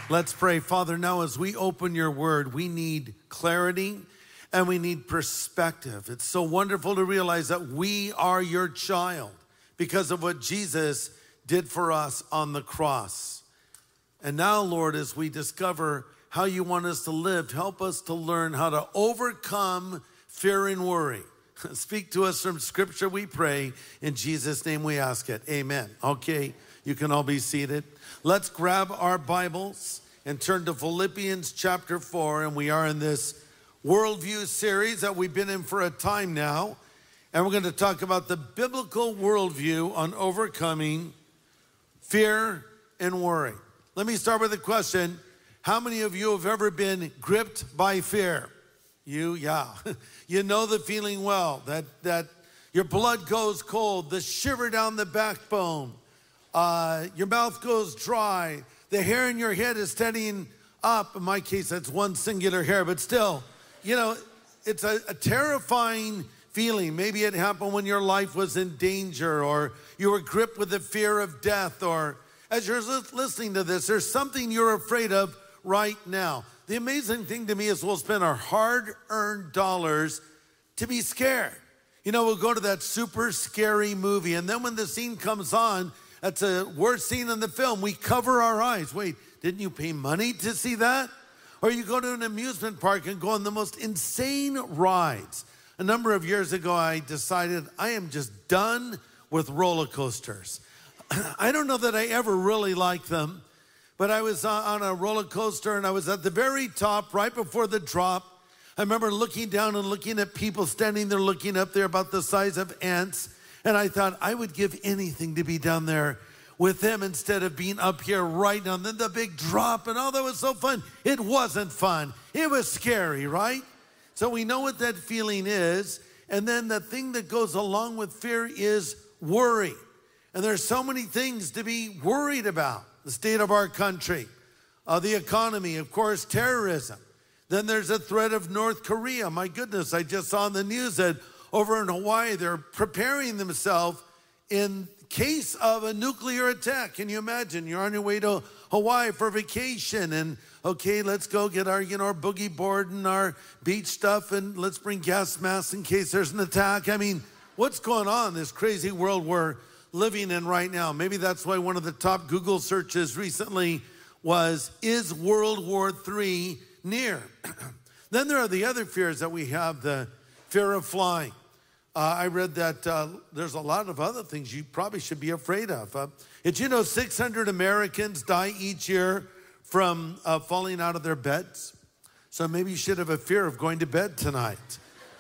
Let's pray. Father, now as we open your word, we need clarity and we need perspective. It's so wonderful to realize that we are your child because of what Jesus did for us on the cross. And now, Lord, as we discover how you want us to live, help us to learn how to overcome fear and worry. Speak to us from Scripture, we pray. In Jesus' name we ask it. Amen. Okay, you can all be seated. Let's grab our Bibles and turn to Philippians chapter 4. And we are in this worldview series that we've been in for a time now. And we're going to talk about the biblical worldview on overcoming fear and worry. Let me start with a question. How many of you have ever been gripped by fear? Yeah. You know the feeling well, that your blood goes cold, the shiver down the backbone, your mouth goes dry, the hair in your head is standing up. In my case, that's one singular hair, but still, you know, it's a terrifying feeling. Maybe it happened when your life was in danger, or you were gripped with the fear of death, or as you're listening to this, there's something you're afraid of right now. The amazing thing to me is we'll spend our hard-earned dollars to be scared. You know, we'll go to that super scary movie, and then when the scene comes on, that's a worst scene in the film, we cover our eyes. Wait, didn't you pay money to see that? Or you go to an amusement park and go on the most insane rides. A number of years ago, I decided I am just done with roller coasters. I don't know that I ever really liked them, but I was on a roller coaster and I was at the very top right before the drop. I remember looking down and looking at people standing there looking up there about the size of ants. And I thought I would give anything to be down there with them instead of being up here right now. And then the big drop and all that was so fun. It wasn't fun. It was scary, right? So we know what that feeling is. And then the thing that goes along with fear is worry. And there's so many things to be worried about. The state of our country, the economy, of course, terrorism. Then there's a threat of North Korea. My goodness, I just saw on the news that over in Hawaii, they're preparing themselves in case of a nuclear attack. Can you imagine? You're on your way to Hawaii for vacation and, okay, let's go get our, our boogie board and our beach stuff and let's bring gas masks in case there's an attack. I mean, what's going on in this crazy world we're living in right now? Maybe that's why one of the top Google searches recently was, is World War III near? Then there are the other fears that we have, the fear of flying. I read that there's a lot of other things you probably should be afraid of. Did you know 600 Americans die each year from falling out of their beds? So maybe you should have a fear of going to bed tonight.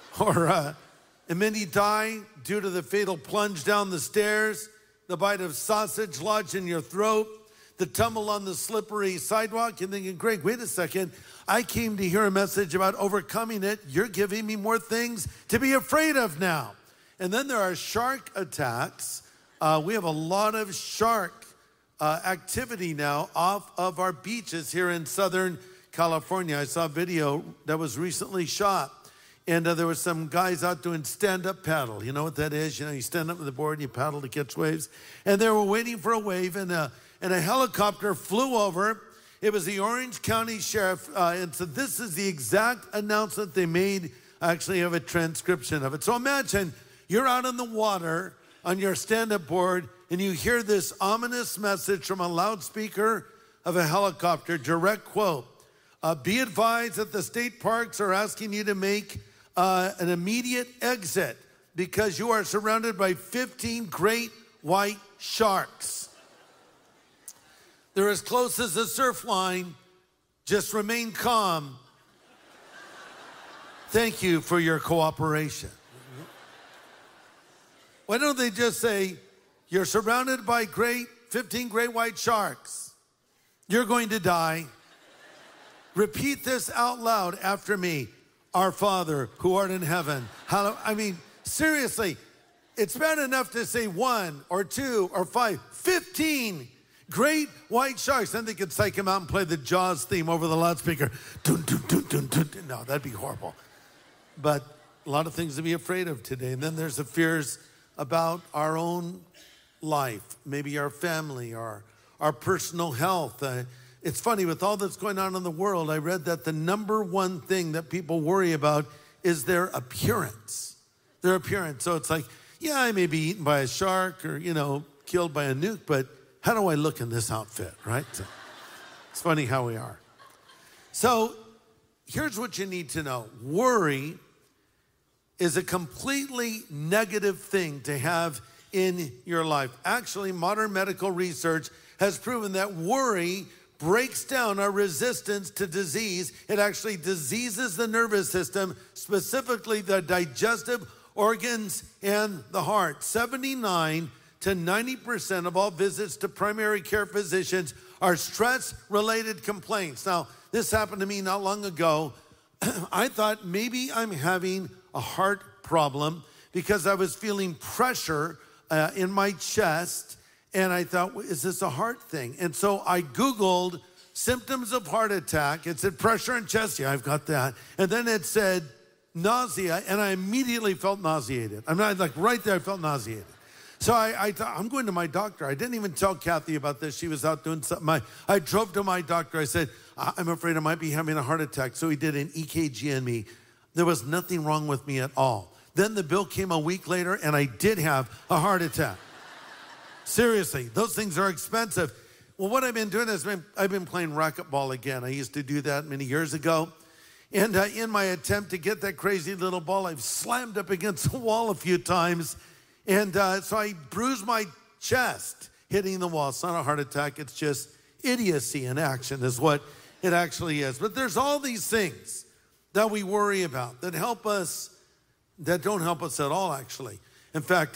Or many die due to the fatal plunge down the stairs, the bite of sausage lodged in your throat, the tumble on the slippery sidewalk. You're thinking, Greg, wait a second. I came to hear a message about overcoming it. You're giving me more things to be afraid of now. And then there are shark attacks. We have a lot of shark activity now off of our beaches here in Southern California. I saw a video that was recently shot. And there were some guys out doing stand-up paddle. You know what that is? You know, you stand up with the board and you paddle to catch waves. And they were waiting for a wave, and a helicopter flew over. It was the Orange County Sheriff, and so this is the exact announcement they made. I actually have a transcription of it. So imagine you're out in the water on your stand-up board, and you hear this ominous message from a loudspeaker of a helicopter, direct quote, be advised that the state parks are asking you to make an immediate exit because you are surrounded by 15 great white sharks. They're as close as the surf line. Just remain calm. Thank you for your cooperation. Why don't they just say, you're surrounded by 15 great white sharks. You're going to die. Repeat this out loud after me. Our Father who art in heaven. I mean, seriously, it's bad enough to say 1 or 2 or 5, 15 great white sharks. Then they could psych him out and play the Jaws theme over the loudspeaker. Dun, dun, dun, dun, dun, dun. No, that'd be horrible. But a lot of things to be afraid of today. And then there's the fears about our own life, maybe our family, our personal health. it's funny, with all that's going on in the world, I read that the number one thing that people worry about is their appearance. Their appearance. So it's like, yeah, I may be eaten by a shark or, killed by a nuke, but how do I look in this outfit, right? So it's funny how we are. So here's what you need to know. Worry is a completely negative thing to have in your life. Actually, modern medical research has proven that worry breaks down our resistance to disease. It actually diseases the nervous system, specifically the digestive organs and the heart. 79 to 90% of all visits to primary care physicians are stress-related complaints. Now, this happened to me not long ago. I thought maybe I'm having a heart problem because I was feeling pressure in my chest, and I thought, is this a heart thing? And so I Googled symptoms of heart attack. It said pressure in chest. Yeah, I've got that. And then it said nausea, and I immediately felt nauseated. I'm not like right there, I felt nauseated. So I thought, I'm going to my doctor. I didn't even tell Kathy about this. She was out doing something. I drove to my doctor. I said, I'm afraid I might be having a heart attack. So he did an EKG on me. There was nothing wrong with me at all. Then the bill came a week later, and I did have a heart attack. Seriously, those things are expensive. Well, what I've been doing is I've been playing racquetball again. I used to do that many years ago. And in my attempt to get that crazy little ball, I've slammed up against the wall a few times. And so I bruised my chest hitting the wall. It's not a heart attack. It's just idiocy in action is what it actually is. But there's all these things that we worry about that help us, that don't help us at all, actually. In fact,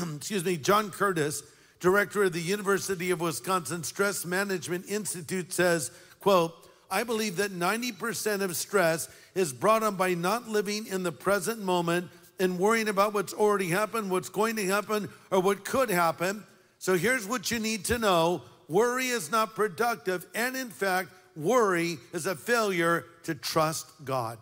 John Curtis, director of the University of Wisconsin Stress Management Institute, says, quote, I believe that 90% of stress is brought on by not living in the present moment and worrying about what's already happened, what's going to happen, or what could happen. So here's what you need to know. Worry is not productive, and in fact, worry is a failure to trust God.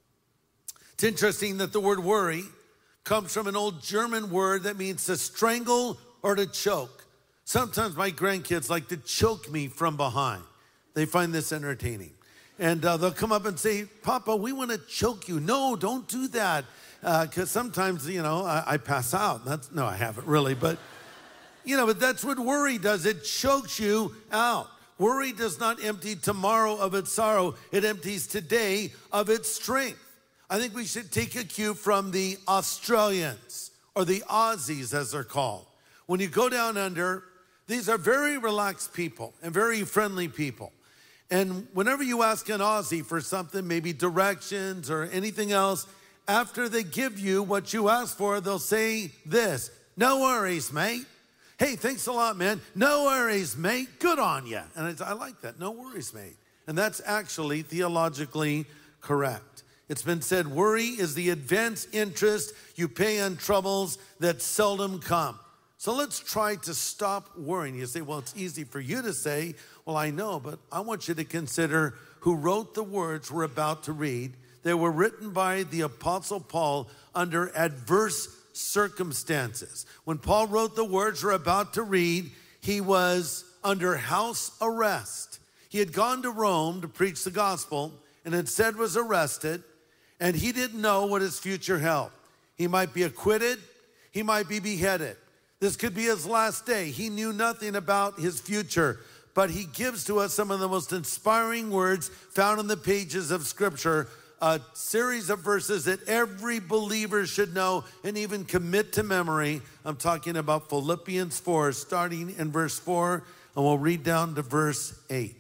It's interesting that the word worry comes from an old German word that means to strangle or to choke. Sometimes my grandkids like to choke me from behind. They find this entertaining. And they'll come up and say, Papa, we want to choke you. No, don't do that. Because sometimes, I pass out. No, I haven't really. But, but that's what worry does. It chokes you out. Worry does not empty tomorrow of its sorrow. It empties today of its strength. I think we should take a cue from the Australians, or the Aussies as they're called. When you go down under, these are very relaxed people and very friendly people. And whenever you ask an Aussie for something, maybe directions or anything else, after they give you what you asked for, they'll say this, no worries, mate. Hey, thanks a lot, man. No worries, mate. Good on you. And I like that. No worries, mate. And that's actually theologically correct. It's been said, worry is the advanced interest you pay on troubles that seldom come. So let's try to stop worrying. You say, well, it's easy for you to say. Well, I know, but I want you to consider who wrote the words we're about to read. They were written by the Apostle Paul under adverse circumstances. When Paul wrote the words we're about to read, he was under house arrest. He had gone to Rome to preach the gospel and instead was arrested, and he didn't know what his future held. He might be acquitted. He might be beheaded. This could be his last day. He knew nothing about his future, but he gives to us some of the most inspiring words found in the pages of Scripture, a series of verses that every believer should know and even commit to memory. I'm talking about Philippians 4, starting in verse 4, and we'll read down to verse 8.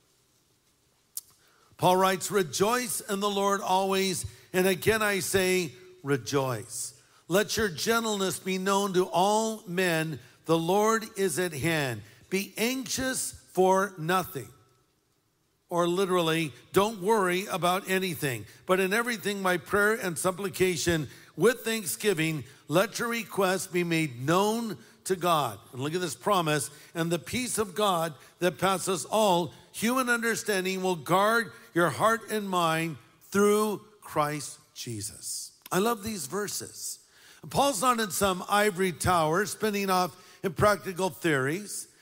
Paul writes, rejoice in the Lord always, and again I say, rejoice. Let your gentleness be known to all men. The Lord is at hand. Be anxious for nothing. Or literally, don't worry about anything. But in everything, by prayer and supplication, with thanksgiving, let your requests be made known to God. And look at this promise. And the peace of God that passes all human understanding will guard your heart and mind through Christ Jesus. I love these verses. Paul's not in some ivory tower spinning off impractical theories.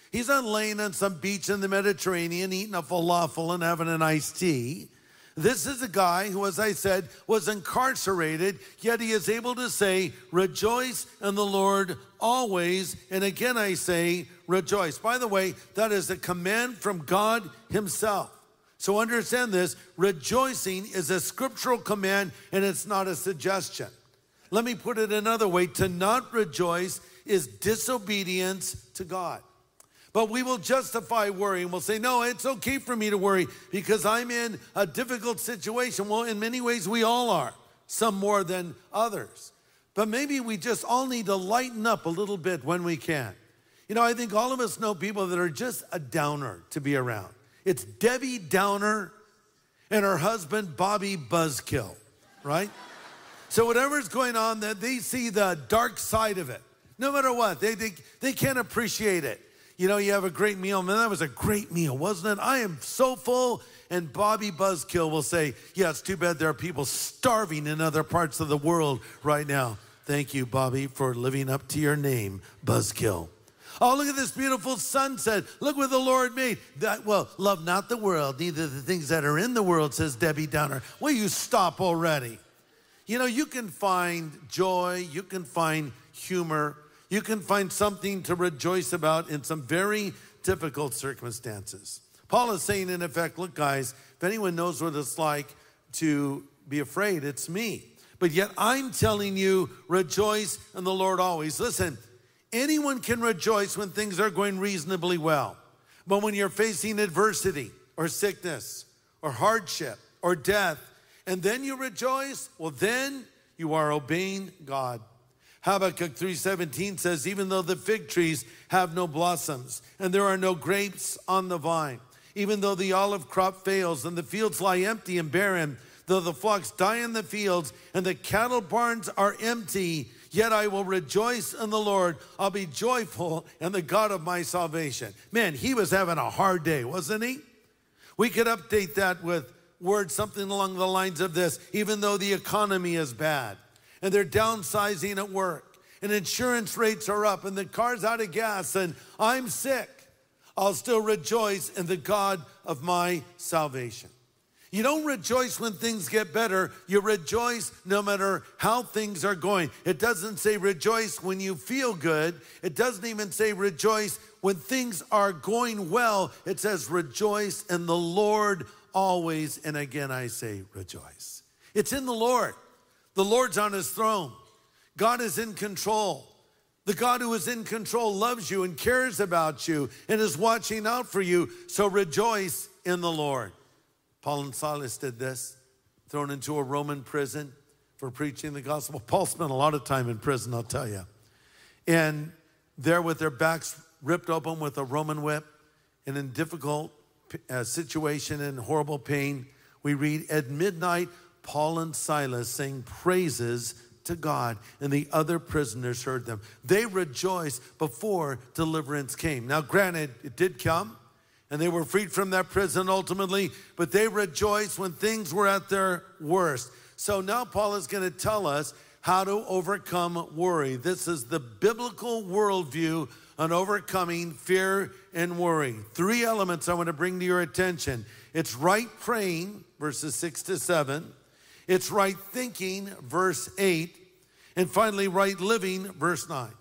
He's not laying on some beach in the Mediterranean eating a falafel and having an iced tea. This is a guy who, as I said, was incarcerated, yet he is able to say, rejoice in the Lord always. And again, I say, rejoice. By the way, that is a command from God himself. So understand this, rejoicing is a scriptural command and it's not a suggestion. Let me put it another way, to not rejoice is disobedience to God. But we will justify worry and we'll say, no, it's okay for me to worry because I'm in a difficult situation. Well, in many ways we all are, some more than others. But maybe we just all need to lighten up a little bit when we can. You know, I think all of us know people that are just a downer to be around. It's Debbie Downer and her husband, Bobby Buzzkill, right? So whatever's going on, that they see the dark side of it. No matter what, they can't appreciate it. You know, you have a great meal. Man, that was a great meal, wasn't it? I am so full. And Bobby Buzzkill will say, yeah, it's too bad there are people starving in other parts of the world right now. Thank you, Bobby, for living up to your name, Buzzkill. Oh, look at this beautiful sunset. Look what the Lord made. Love not the world, neither the things that are in the world, says Debbie Downer. Will you stop already? You know, you can find joy, you can find humor, you can find something to rejoice about in some very difficult circumstances. Paul is saying, in effect, look, guys, if anyone knows what it's like to be afraid, it's me. But yet I'm telling you, rejoice in the Lord always. Listen, anyone can rejoice when things are going reasonably well. But when you're facing adversity or sickness or hardship or death, and then you rejoice, well, then you are obeying God. Habakkuk 3:17 says, even though the fig trees have no blossoms and there are no grapes on the vine, even though the olive crop fails and the fields lie empty and barren, though the flocks die in the fields and the cattle barns are empty, yet I will rejoice in the Lord. I'll be joyful in the God of my salvation. Man, he was having a hard day, wasn't he? We could update that with words, something along the lines of this, even though the economy is bad, and they're downsizing at work, and insurance rates are up, and the car's out of gas, and I'm sick, I'll still rejoice in the God of my salvation. You don't rejoice when things get better. You rejoice no matter how things are going. It doesn't say rejoice when you feel good. It doesn't even say rejoice when things are going well. It says rejoice in the Lord always. And again, I say rejoice. It's in the Lord. The Lord's on his throne. God is in control. The God who is in control loves you and cares about you and is watching out for you. So rejoice in the Lord. Paul and Silas did this, thrown into a Roman prison for preaching the gospel. Paul spent a lot of time in prison, I'll tell you. And there with their backs ripped open with a Roman whip and in difficult situation and horrible pain, we read at midnight, Paul and Silas sang praises to God, and the other prisoners heard them. They rejoiced before deliverance came. Now, granted, it did come, and they were freed from that prison ultimately, but they rejoiced when things were at their worst. So now Paul is going to tell us how to overcome worry. This is the biblical worldview on overcoming fear and worry. 3 elements I want to bring to your attention. It's right praying, verses 6-7. It's right thinking, verse 8. And finally, right living, verse 9.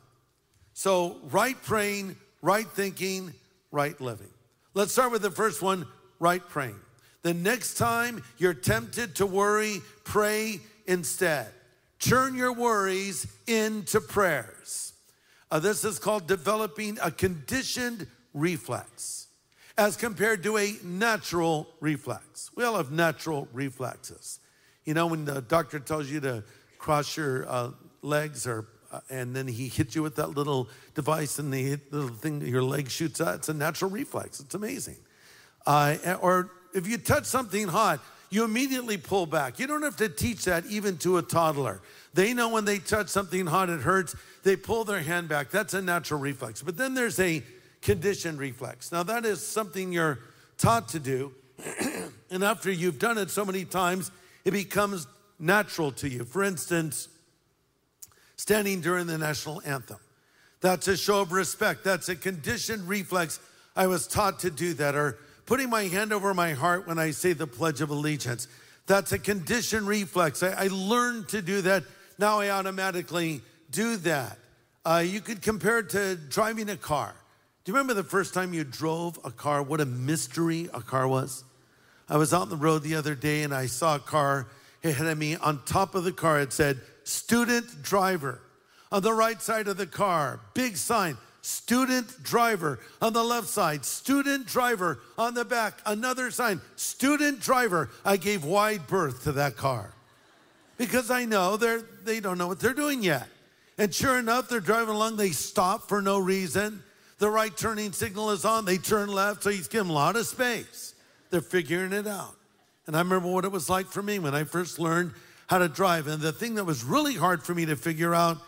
So right praying, right thinking, right living. Let's start with the first one, right praying. The next time you're tempted to worry, pray instead. Turn your worries into prayers. This is called developing a conditioned reflex as compared to a natural reflex. We all have natural reflexes. You know, when the doctor tells you to cross your legs and then he hits you with that little device and the little thing your leg shoots out. It's a natural reflex. It's amazing. Or if you touch something hot, you immediately pull back. You don't have to teach that even to a toddler. They know when they touch something hot, it hurts. They pull their hand back. That's a natural reflex. But then there's a conditioned reflex. Now that is something you're taught to do. And after you've done it so many times, it becomes natural to you. For instance, standing during the national anthem. That's a show of respect. That's a conditioned reflex. I was taught to do that. Or putting my hand over my heart when I say the Pledge of Allegiance. That's a conditioned reflex. I learned to do that. Now I automatically do that. You could compare it to driving a car. Do you remember the first time you drove a car? What a mystery a car was. I was out on the road the other day and I saw a car ahead of me. On top of the car, it said, student driver. On the right side of the car, big sign, student driver. On the left side, student driver. On the back, another sign, student driver. I gave wide berth to that car because I know they don't know what they're doing yet. And sure enough, they're driving along. They stop for no reason. The right turning signal is on. They turn left, so he's given a lot of space. They're figuring it out. And I remember what it was like for me when I first learned how to drive. And the thing that was really hard for me to figure out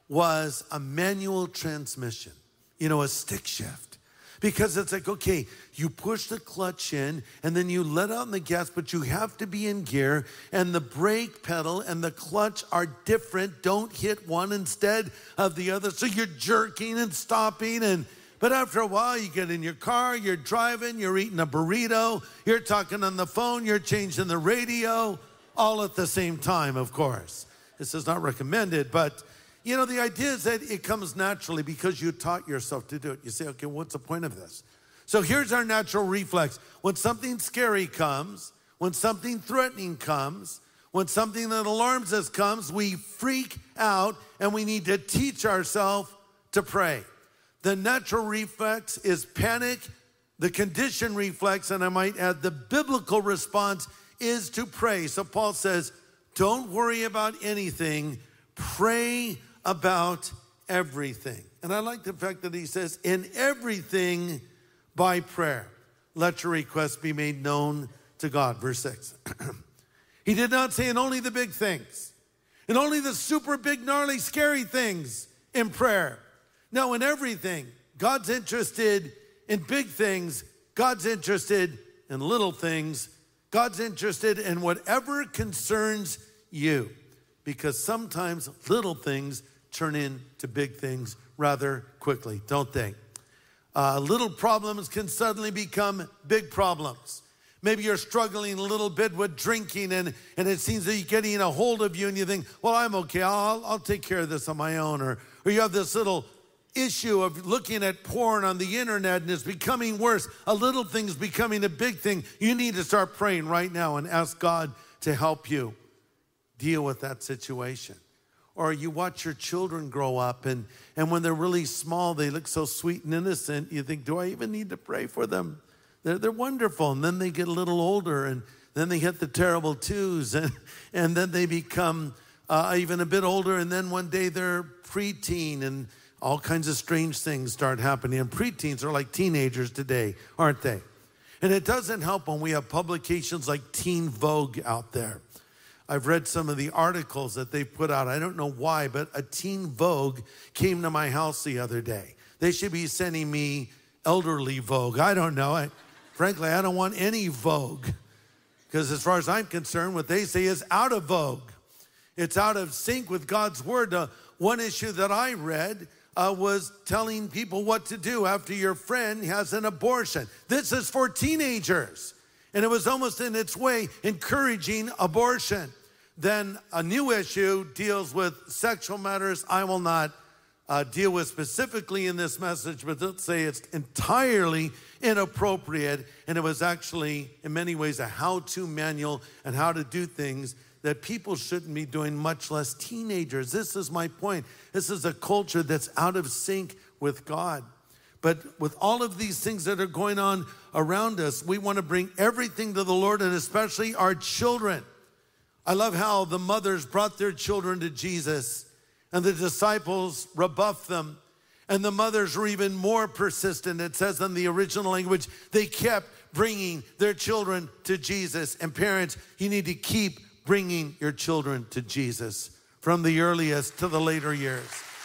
was a manual transmission, a stick shift. Because it's like, okay, you push the clutch in and then you let out on the gas, but you have to be in gear, and the brake pedal and the clutch are different. Don't hit one instead of the other. So you're jerking and stopping, but after a while you get in your car, you're driving, you're eating a burrito, you're talking on the phone, you're changing the radio, all at the same time, of course. This is not recommended, but the idea is that it comes naturally because you taught yourself to do it. You say, okay, what's the point of this? So here's our natural reflex. When something scary comes, when something threatening comes, when something that alarms us comes, we freak out and we need to teach ourselves to pray. The natural reflex is panic. The conditioned reflex, and I might add the biblical response, is to pray. So Paul says, don't worry about anything. Pray about everything. And I like the fact that he says, in everything by prayer, let your requests be made known to God. Verse 6. He did not say in only the big things, in only the super big, gnarly, scary things in prayer. No, in everything. God's interested in big things. God's interested in little things. God's interested in whatever concerns you. Because sometimes little things turn into big things rather quickly, don't they? Little problems can suddenly become big problems. Maybe you're struggling a little bit with drinking and it seems that you're getting a hold of you and you think, well, I'm okay, I'll take care of this on my own. Or you have this little issue of looking at porn on the internet and it's becoming worse. A little thing's becoming a big thing. You need to start praying right now and ask God to help you deal with that situation. Or you watch your children grow up and when they're really small, they look so sweet and innocent. You think, do I even need to pray for them? They're wonderful. And then they get a little older and then they hit the terrible twos and then they become even a bit older. And then one day they're preteen and all kinds of strange things start happening. And preteens are like teenagers today, aren't they? And it doesn't help when we have publications like Teen Vogue out there. I've read some of the articles that they put out. I don't know why, but a Teen Vogue came to my house the other day. They should be sending me elderly Vogue. I don't know. Frankly, I don't want any Vogue. Because as far as I'm concerned, what they say is out of vogue. It's out of sync with God's word. One issue that I read was telling people what to do after your friend has an abortion. This is for teenagers. And it was almost in its way encouraging abortion. Then a new issue deals with sexual matters. I will not deal with specifically in this message, but let's say it's entirely inappropriate. And it was actually, in many ways, a how-to manual and how to do things that people shouldn't be doing, much less teenagers. This is my point. This is a culture that's out of sync with God. But with all of these things that are going on around us, we want to bring everything to the Lord, and especially our children. I love how the mothers brought their children to Jesus and the disciples rebuffed them. And the mothers were even more persistent. It says in the original language, they kept bringing their children to Jesus. And parents, you need to keep bringing your children to Jesus from the earliest to the later years.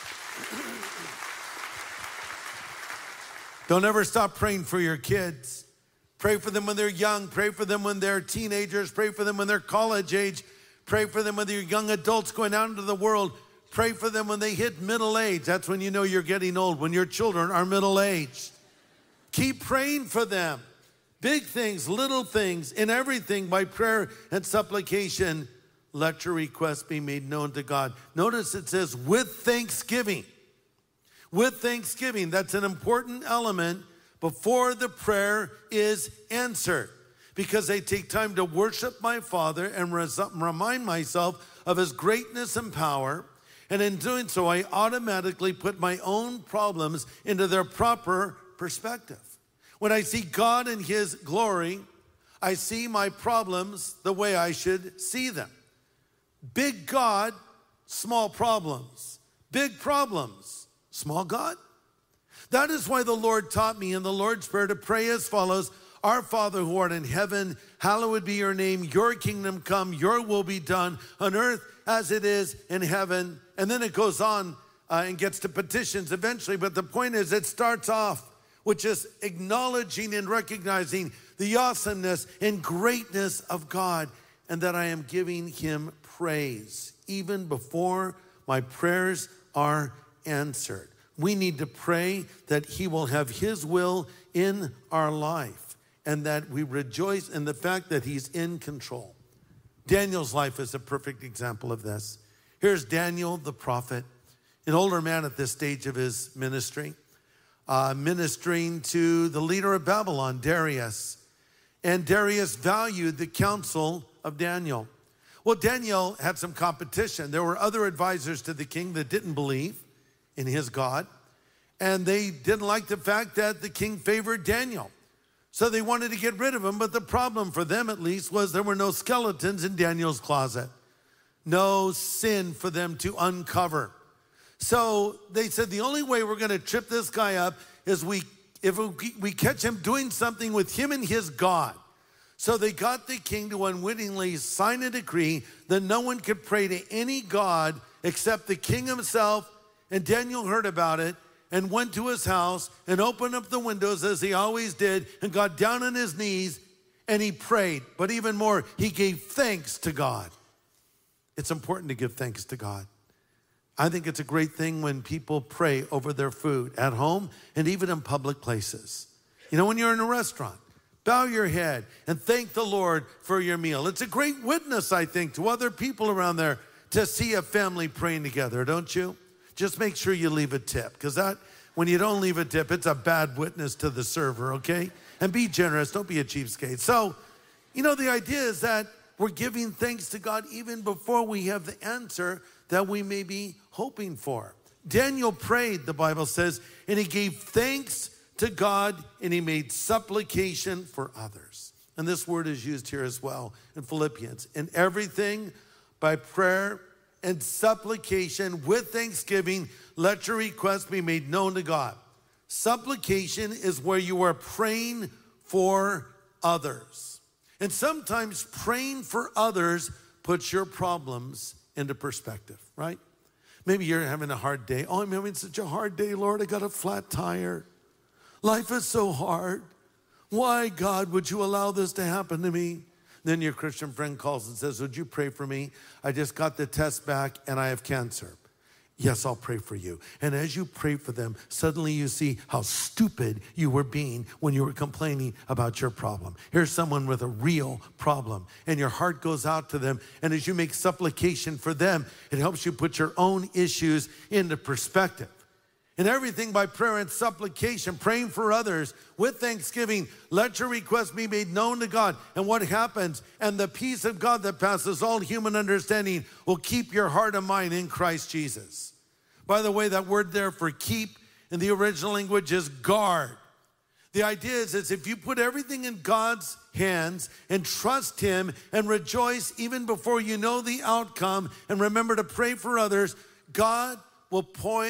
Don't ever stop praying for your kids. Pray for them when they're young. Pray for them when they're teenagers. Pray for them when they're college age. Pray for them when they're young adults going out into the world. Pray for them when they hit middle age. That's when you know you're getting old, when your children are middle-aged. Keep praying for them. Big things, little things, in everything by prayer and supplication, let your requests be made known to God. Notice it says with thanksgiving. With thanksgiving, that's an important element before the prayer is answered, because I take time to worship my Father and remind myself of his greatness and power. And in doing so, I automatically put my own problems into their proper perspective. When I see God in his glory, I see my problems the way I should see them. Big God, small problems. Big problems, small God. That is why the Lord taught me in the Lord's Prayer to pray as follows: Our Father who art in heaven, hallowed be your name. Your kingdom come, your will be done on earth as it is in heaven. And then it goes on and gets to petitions eventually. But the point is, it starts off with just acknowledging and recognizing the awesomeness and greatness of God, and that I am giving him praise even before my prayers are answered. We need to pray that he will have his will in our life, and that we rejoice in the fact that he's in control. Daniel's life is a perfect example of this. Here's Daniel, the prophet, an older man at this stage of his ministry, ministering to the leader of Babylon, Darius. And Darius valued the counsel of Daniel. Well, Daniel had some competition. There were other advisors to the king that didn't believe in his God, and they didn't like the fact that the king favored Daniel. So they wanted to get rid of him, but the problem for them at least was there were no skeletons in Daniel's closet. No sin for them to uncover. So they said the only way we're going to trip this guy up is if we catch him doing something with him and his God. So they got the king to unwittingly sign a decree that no one could pray to any God except the king himself. And Daniel heard about it and went to his house and opened up the windows as he always did and got down on his knees and he prayed. But even more, he gave thanks to God. It's important to give thanks to God. I think it's a great thing when people pray over their food at home and even in public places. You know, when you're in a restaurant, bow your head and thank the Lord for your meal. It's a great witness, I think, to other people around there to see a family praying together, don't you? Just make sure you leave a tip, because when you don't leave a tip, it's a bad witness to the server, okay? And be generous, don't be a cheapskate. So, you know, the idea is that we're giving thanks to God even before we have the answer that we may be hoping for. Daniel prayed, the Bible says, and he gave thanks to God, and he made supplication for others. And this word is used here as well in Philippians. In everything, by prayer and supplication with thanksgiving, let your requests be made known to God. Supplication is where you are praying for others. And sometimes praying for others puts your problems into perspective, right? Maybe you're having a hard day. Oh, I'm having such a hard day, Lord. I got a flat tire. Life is so hard. Why, God, would you allow this to happen to me? Then your Christian friend calls and says, would you pray for me? I just got the test back and I have cancer. Yes, I'll pray for you. And as you pray for them, suddenly you see how stupid you were being when you were complaining about your problem. Here's someone with a real problem, and your heart goes out to them. And as you make supplication for them, it helps you put your own issues into perspective. And everything by prayer and supplication, praying for others with thanksgiving, let your requests be made known to God. And what happens? And the peace of God that passes all human understanding will keep your heart and mind in Christ Jesus. By the way, that word there for keep in the original language is guard. The idea is if you put everything in God's hands and trust him and rejoice even before you know the outcome, and remember to pray for others, God will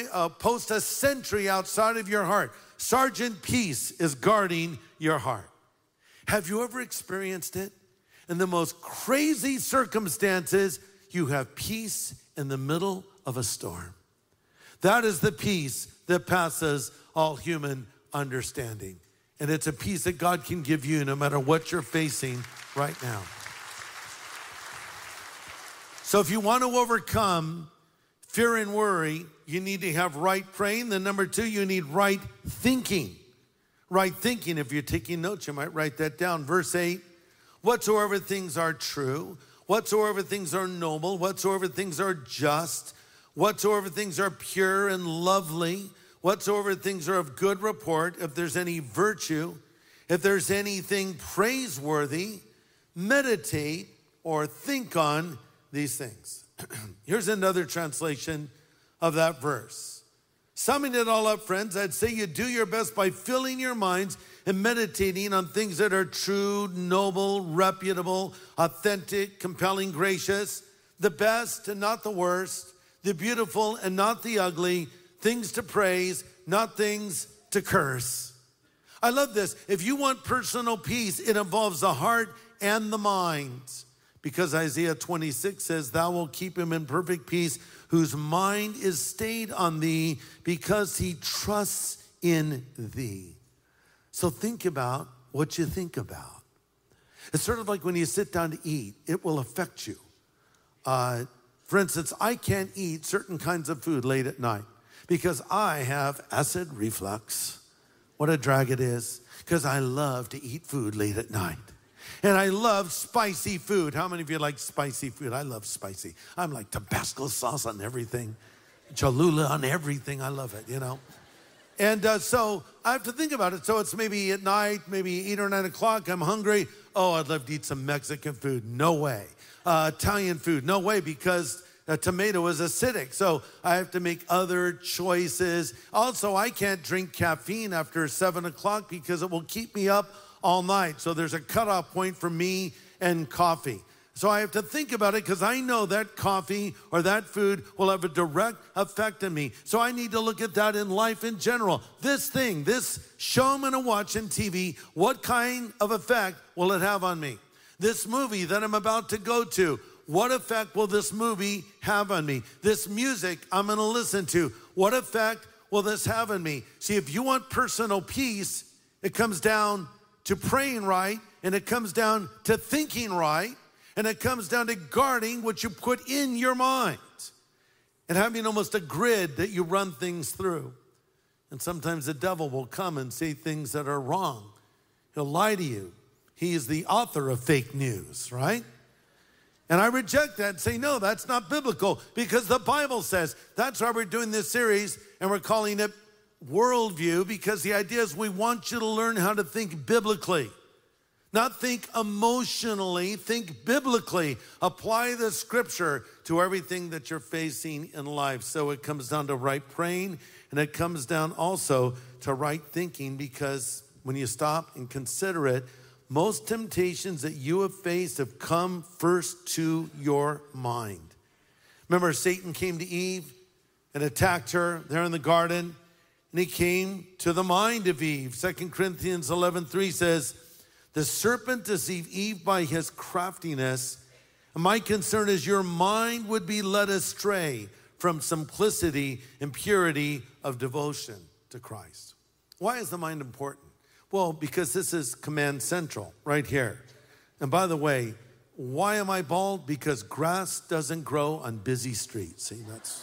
post a sentry outside of your heart. Sergeant Peace is guarding your heart. Have you ever experienced it? In the most crazy circumstances, you have peace in the middle of a storm. That is the peace that passes all human understanding. And it's a peace that God can give you no matter what you're facing right now. So if you want to overcome fear and worry, you need to have right praying. Then number 2, you need right thinking. Right thinking. If you're taking notes, you might write that down. Verse 8, whatsoever things are true, whatsoever things are noble, whatsoever things are just, whatsoever things are pure and lovely, whatsoever things are of good report, if there's any virtue, if there's anything praiseworthy, meditate or think on these things. Here's another translation of that verse. Summing it all up, friends, I'd say you do your best by filling your minds and meditating on things that are true, noble, reputable, authentic, compelling, gracious, the best and not the worst, the beautiful and not the ugly, things to praise, not things to curse. I love this. If you want personal peace, it involves the heart and the mind. Because Isaiah 26 says, thou wilt keep him in perfect peace, whose mind is stayed on thee, because he trusts in thee. So think about what you think about. It's sort of like when you sit down to eat, it will affect you. For instance, I can't eat certain kinds of food late at night because I have acid reflux. What a drag it is, because I love to eat food late at night. And I love spicy food. How many of you like spicy food? I love spicy. I'm like Tabasco sauce on everything, Cholula on everything. I love it, you know. And so I have to think about it. So it's maybe at night, maybe 8 or 9 o'clock, I'm hungry. Oh, I'd love to eat some Mexican food. No way. Italian food. No way, because a tomato is acidic, so I have to make other choices. Also, I can't drink caffeine after 7 o'clock because it will keep me up all night. So there's a cutoff point for me and coffee. So I have to think about it because I know that coffee or that food will have a direct effect on me. So I need to look at that in life in general. This thing, this show I'm going to watch on TV, what kind of effect will it have on me? This movie that I'm about to go to, what effect will this movie have on me? This music I'm going to listen to, what effect will this have on me? See, if you want personal peace, it comes down to praying right, and it comes down to thinking right, and it comes down to guarding what you put in your mind and having almost a grid that you run things through. And sometimes the devil will come and say things that are wrong. He'll lie to you. He is the author of fake news, right? And I reject that and say, no, that's not biblical, because the Bible says. That's why we're doing this series, and we're calling it Worldview, because the idea is we want you to learn how to think biblically. Not think emotionally, think biblically. Apply the scripture to everything that you're facing in life. So it comes down to right praying, and it comes down also to right thinking, because when you stop and consider it, most temptations that you have faced have come first to your mind. Remember, Satan came to Eve and attacked her there in the garden, and he came to the mind of Eve. 2 Corinthians 11:3 says, the serpent deceived Eve by his craftiness. And my concern is your mind would be led astray from simplicity and purity of devotion to Christ. Why is the mind important? Well, because this is Command Central right here. And by the way, why am I bald? Because grass doesn't grow on busy streets. See, that's...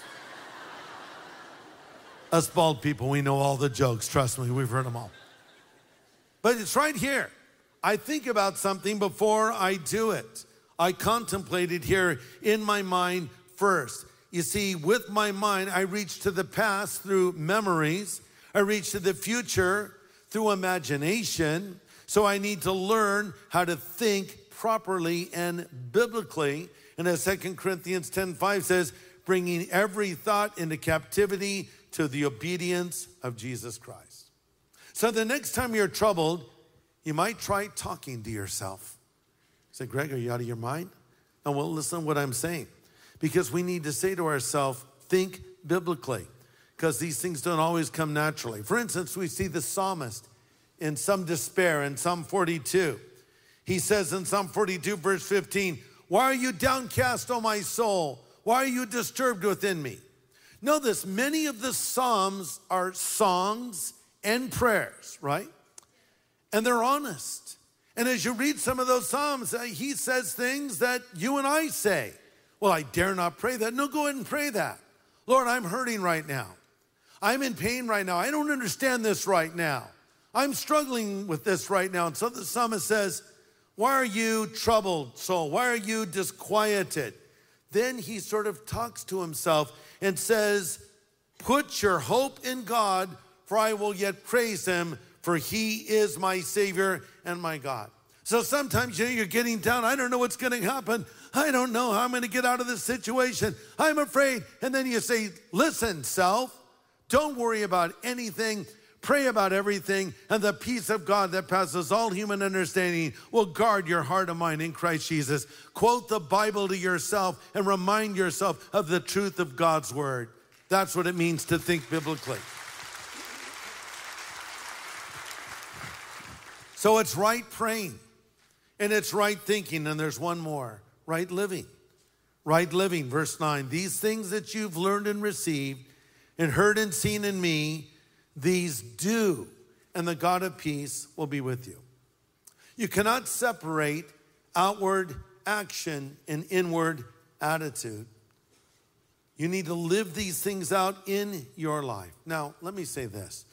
Us bald people, we know all the jokes. Trust me, we've heard them all. But it's right here. I think about something before I do it. I contemplate it here in my mind first. You see, with my mind, I reach to the past through memories. I reach to the future through imagination. So I need to learn how to think properly and biblically. And as 2 Corinthians 10:5 says, bringing every thought into captivity to the obedience of Jesus Christ. So the next time you're troubled, you might try talking to yourself. Say, Greg, are you out of your mind? No, well, listen to what I'm saying. Because we need to say to ourselves, think biblically. Because these things don't always come naturally. For instance, we see the psalmist in some despair in Psalm 42. He says in Psalm 42, verse 15, why are you downcast, O my soul? Why are you disturbed within me? Know this, many of the Psalms are songs and prayers, right? And they're honest. And as you read some of those Psalms, he says things that you and I say. Well, I dare not pray that. No, go ahead and pray that. Lord, I'm hurting right now. I'm in pain right now. I don't understand this right now. I'm struggling with this right now. And so the psalmist says, why are you troubled, soul? Why are you disquieted? Then he sort of talks to himself and says, put your hope in God, for I will yet praise him, for he is my Savior and my God. So sometimes you're getting down. I don't know what's going to happen. I don't know how I'm going to get out of this situation. I'm afraid. And then you say, listen, self, don't worry about anything. Pray about everything, and the peace of God that passes all human understanding will guard your heart and mind in Christ Jesus. Quote the Bible to yourself and remind yourself of the truth of God's word. That's what it means to think biblically. So it's right praying, and it's right thinking, and there's one more, right living. Right living, verse 9. These things that you've learned and received and heard and seen in me, these do, and the God of peace will be with you. You cannot separate outward action and inward attitude. You need to live these things out in your life. Now, let me say this.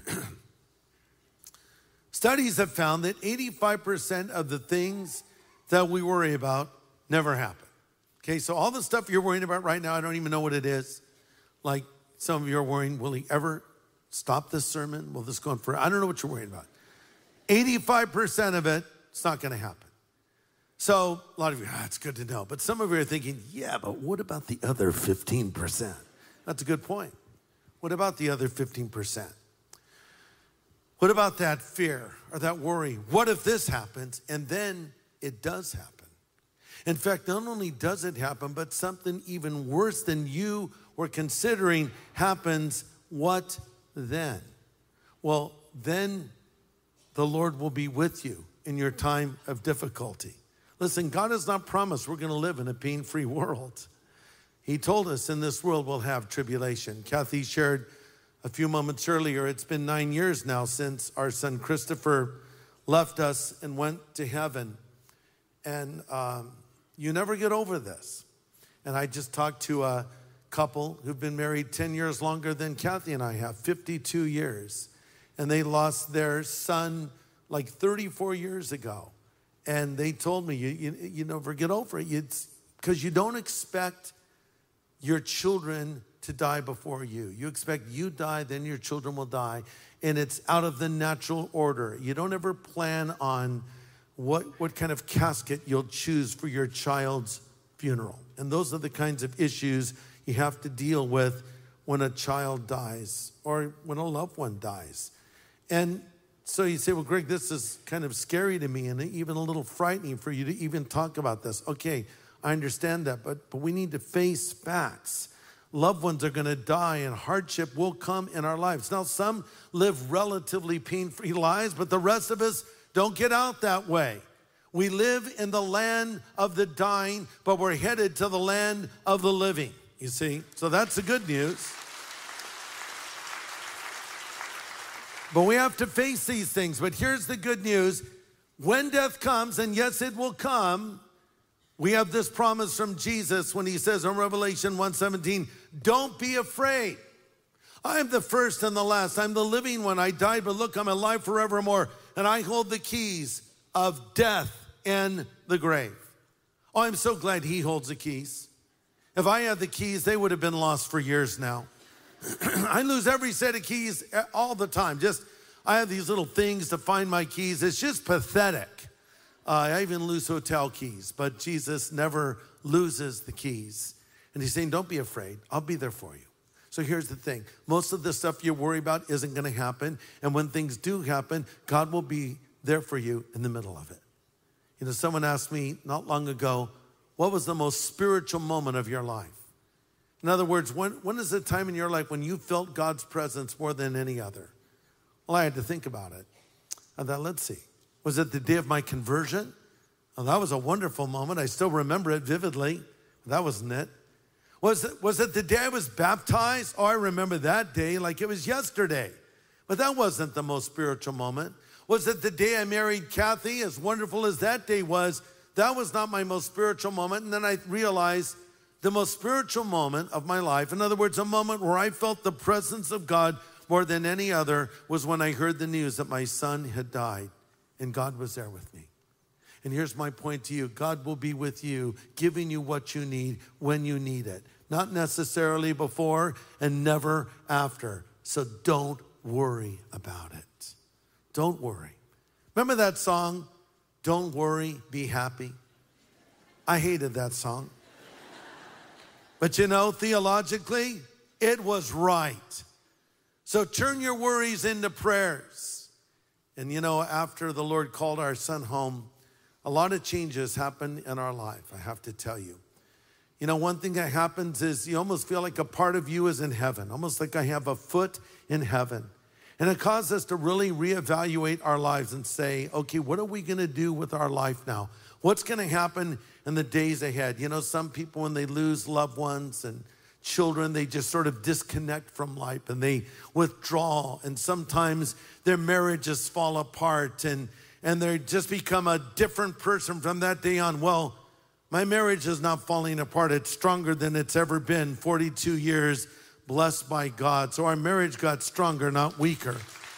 Studies have found that 85% of the things that we worry about never happen. Okay, so all the stuff you're worrying about right now, I don't even know what it is. Like some of you are worrying, will he ever stop this sermon? Will this go on forever? I don't know what you're worried about. 85% of it, it's not going to happen. So a lot of you, it's good to know. But some of you are thinking, yeah, but what about the other 15%? That's a good point. What about the other 15%? What about that fear or that worry? What if this happens? And then it does happen. In fact, not only does it happen, but something even worse than you were considering happens. What then? Well, then the Lord will be with you in your time of difficulty. Listen, God has not promised we're going to live in a pain-free world. He told us in this world we'll have tribulation. Kathy shared a few moments earlier, it's been 9 years now since our son Christopher left us and went to heaven. And you never get over this. And I just talked to a couple who've been married 10 years longer than Kathy and I have, 52 years. And they lost their son like 34 years ago. And they told me, you never get over it. It's because you don't expect your children to die before you. You expect you die, then your children will die. And it's out of the natural order. You don't ever plan on what kind of casket you'll choose for your child's funeral. And those are the kinds of issues you have to deal with when a child dies or when a loved one dies. And so you say, well, Greg, this is kind of scary to me and even a little frightening for you to even talk about this. Okay, I understand that, but we need to face facts. Loved ones are going to die and hardship will come in our lives. Now, some live relatively pain-free lives, but the rest of us don't get out that way. We live in the land of the dying, but we're headed to the land of the living, you see? So that's the good news. But we have to face these things. But here's the good news. When death comes, and yes, it will come, we have this promise from Jesus when he says in Revelation 1:17, don't be afraid. I am the first and the last. I'm the living one. I died, but look, I'm alive forevermore. And I hold the keys of death and the grave. Oh, I'm so glad he holds the keys. If I had the keys, they would have been lost for years now. I lose every set of keys all the time. I have these little things to find my keys. It's just pathetic. I even lose hotel keys, but Jesus never loses the keys. And he's saying, don't be afraid. I'll be there for you. So here's the thing. Most of the stuff you worry about isn't going to happen. And when things do happen, God will be there for you in the middle of it. You know, someone asked me not long ago, what was the most spiritual moment of your life? In other words, when is the time in your life when you felt God's presence more than any other? Well, I had to think about it. I thought, let's see. Was it the day of my conversion? Well, that was a wonderful moment. I still remember it vividly. That wasn't it. Was it the day I was baptized? Oh, I remember that day like it was yesterday. But that wasn't the most spiritual moment. Was it the day I married Kathy? As wonderful as that day was, that was not my most spiritual moment. And then I realized the most spiritual moment of my life, in other words, a moment where I felt the presence of God more than any other, was when I heard the news that my son had died, and God was there with me. And here's my point to you. God will be with you, giving you what you need when you need it. Not necessarily before and never after. So don't worry about it. Don't worry. Remember that song, Don't Worry, Be Happy? I hated that song. But you know, theologically, it was right. So turn your worries into prayers. And you know, after the Lord called our son home, a lot of changes happened in our life, I have to tell you. You know, one thing that happens is you almost feel like a part of you is in heaven, almost like I have a foot in heaven. And it caused us to really reevaluate our lives and say, okay, what are we going to do with our life now? What's going to happen in the days ahead? You know, some people, when they lose loved ones and children, they just sort of disconnect from life and they withdraw. And sometimes their marriages fall apart and they just become a different person from that day on. Well, my marriage is not falling apart. It's stronger than it's ever been. 42 years, blessed by God. So our marriage got stronger, not weaker.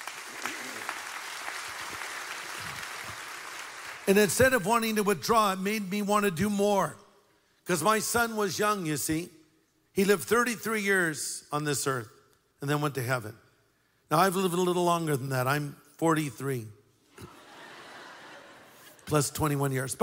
And instead of wanting to withdraw, it made me want to do more. Because my son was young, you see. He lived 33 years on this earth and then went to heaven. Now, I've lived a little longer than that. I'm 43. Plus 21 years.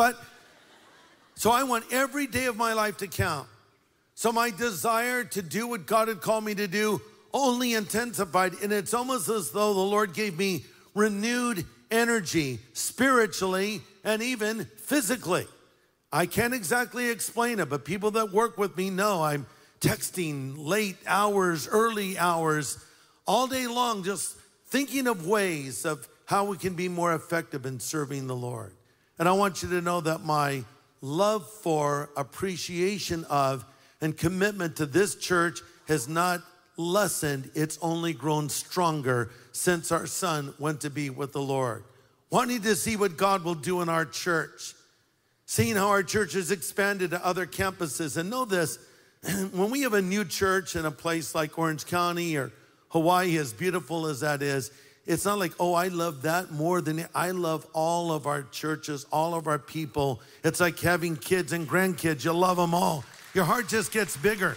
So I want every day of my life to count. So my desire to do what God had called me to do only intensified. And it's almost as though the Lord gave me renewed energy spiritually and even physically. I can't exactly explain it, but people that work with me know I'm texting late hours, early hours, all day long, just thinking of ways of how we can be more effective in serving the Lord. And I want you to know that my love for, appreciation of, and commitment to this church has not lessened. It's only grown stronger since our son went to be with the Lord. Wanting to see what God will do in our church. Seeing how our church has expanded to other campuses. And know this, when we have a new church in a place like Orange County or Hawaii, as beautiful as that is, it's not like, oh, I love that more than I love all of our churches, all of our people. It's like having kids and grandkids. You love them all. Your heart just gets bigger.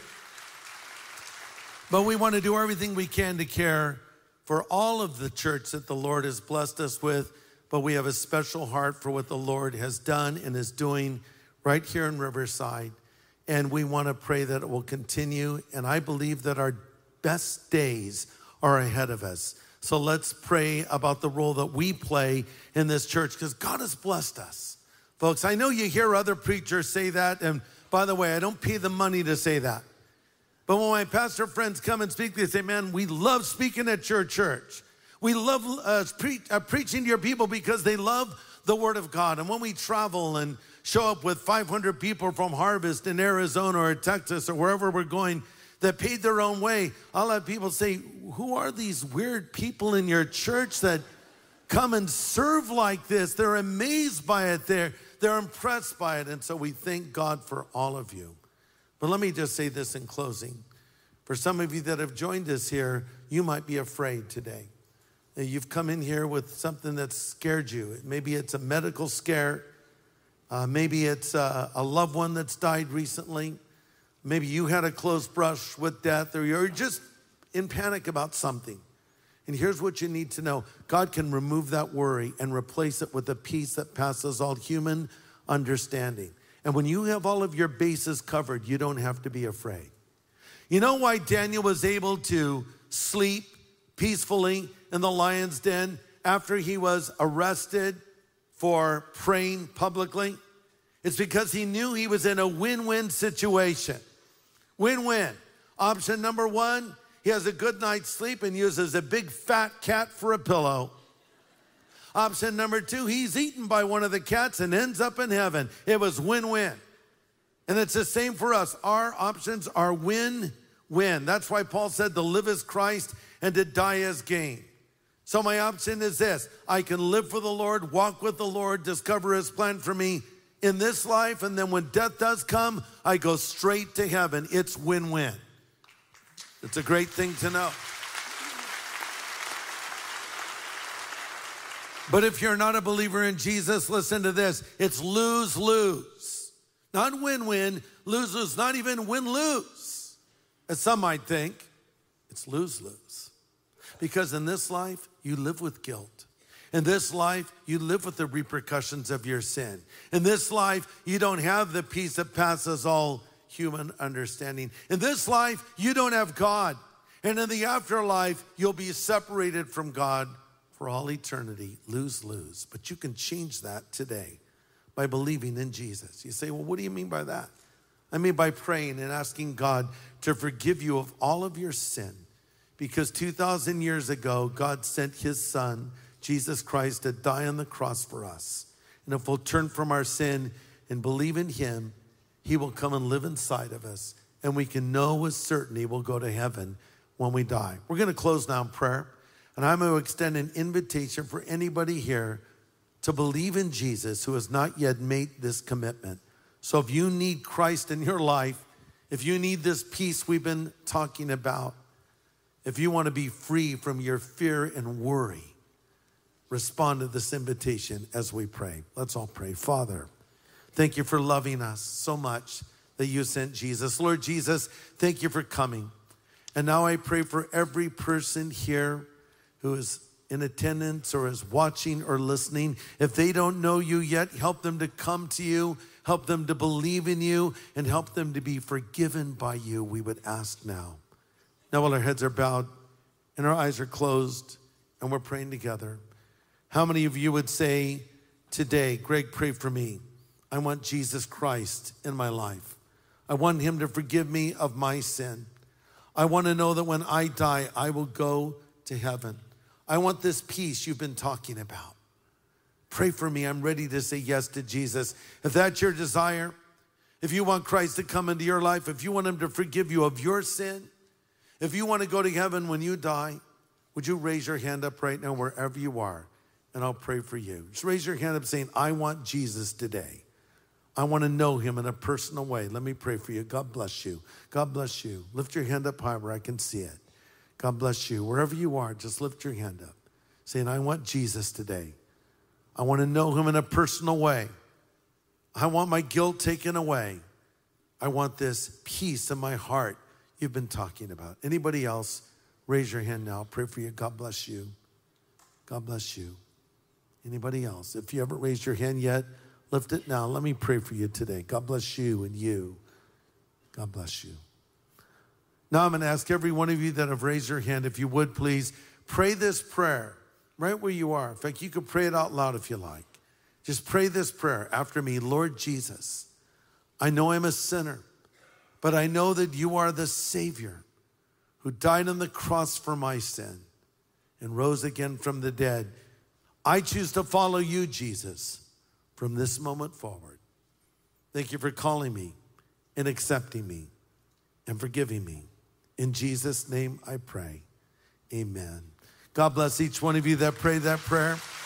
But we want to do everything we can to care for all of the church that the Lord has blessed us with. But we have a special heart for what the Lord has done and is doing right here in Riverside. And we want to pray that it will continue. And I believe that our best days are ahead of us. So let's pray about the role that we play in this church because God has blessed us. Folks, I know you hear other preachers say that. And by the way, I don't pay the money to say that. But when my pastor friends come and speak, they say, man, we love speaking at your church. We love preaching to your people because they love the Word of God. And when we travel and show up with 500 people from Harvest in Arizona or Texas or wherever we're going that paid their own way, I'll have people say, who are these weird people in your church that come and serve like this? They're amazed by it. They're impressed by it. And so we thank God for all of you. But let me just say this in closing. For some of you that have joined us here, you might be afraid today. You've come in here with something that scared you. Maybe it's a medical scare. Maybe it's a loved one that's died recently. Maybe you had a close brush with death, or you're just in panic about something. And here's what you need to know. God can remove that worry and replace it with a peace that passes all human understanding. And when you have all of your bases covered, you don't have to be afraid. You know why Daniel was able to sleep peacefully in the lion's den after he was arrested for praying publicly? It's because he knew he was in a win-win situation. Win-win. Option number one, he has a good night's sleep and uses a big fat cat for a pillow. Option number two, he's eaten by one of the cats and ends up in heaven. It was win-win. And it's the same for us. Our options are win-win. That's why Paul said to live as Christ and to die as gain. So my option is this. I can live for the Lord, walk with the Lord, discover his plan for me, in this life, and then when death does come, I go straight to heaven. It's win-win. It's a great thing to know. But if you're not a believer in Jesus, listen to this. It's lose-lose. Not win-win, lose-lose, not even win-lose, as some might think. It's lose-lose. Because in this life, you live with guilt. In this life, you live with the repercussions of your sin. In this life, you don't have the peace that passes all human understanding. In this life, you don't have God. And in the afterlife, you'll be separated from God for all eternity. Lose-lose. But you can change that today by believing in Jesus. You say, well, what do you mean by that? I mean by praying and asking God to forgive you of all of your sin. Because 2,000 years ago, God sent his son, Jesus Christ, to die on the cross for us. And if we'll turn from our sin and believe in him, he will come and live inside of us. And we can know with certainty we'll go to heaven when we die. We're going to close now in prayer. And I'm going to extend an invitation for anybody here to believe in Jesus who has not yet made this commitment. So if you need Christ in your life, if you need this peace we've been talking about, if you want to be free from your fear and worry, respond to this invitation as we pray. Let's all pray. Father, thank you for loving us so much that you sent Jesus. Lord Jesus, thank you for coming. And now I pray for every person here who is in attendance or is watching or listening. If they don't know you yet, help them to come to you, help them to believe in you, and help them to be forgiven by you, we would ask now. Now while our heads are bowed and our eyes are closed and we're praying together, how many of you would say today, Greg, pray for me. I want Jesus Christ in my life. I want him to forgive me of my sin. I want to know that when I die, I will go to heaven. I want this peace you've been talking about. Pray for me. I'm ready to say yes to Jesus. If that's your desire, if you want Christ to come into your life, if you want him to forgive you of your sin, if you want to go to heaven when you die, would you raise your hand up right now wherever you are, and I'll pray for you. Just raise your hand up saying, I want Jesus today. I want to know him in a personal way. Let me pray for you. God bless you. God bless you. Lift your hand up high where I can see it. God bless you. Wherever you are, just lift your hand up, saying, I want Jesus today. I want to know him in a personal way. I want my guilt taken away. I want this peace in my heart you've been talking about. Anybody else, raise your hand now. I'll pray for you. God bless you. God bless you. Anybody else? If you haven't raised your hand yet, lift it now. Let me pray for you today. God bless you and you. God bless you. Now I'm going to ask every one of you that have raised your hand, if you would please, pray this prayer right where you are. In fact, you can pray it out loud if you like. Just pray this prayer after me. Lord Jesus, I know I'm a sinner, but I know that you are the Savior who died on the cross for my sin and rose again from the dead. I choose to follow you, Jesus, from this moment forward. Thank you for calling me and accepting me and forgiving me. In Jesus' name I pray, amen. God bless each one of you that prayed that prayer.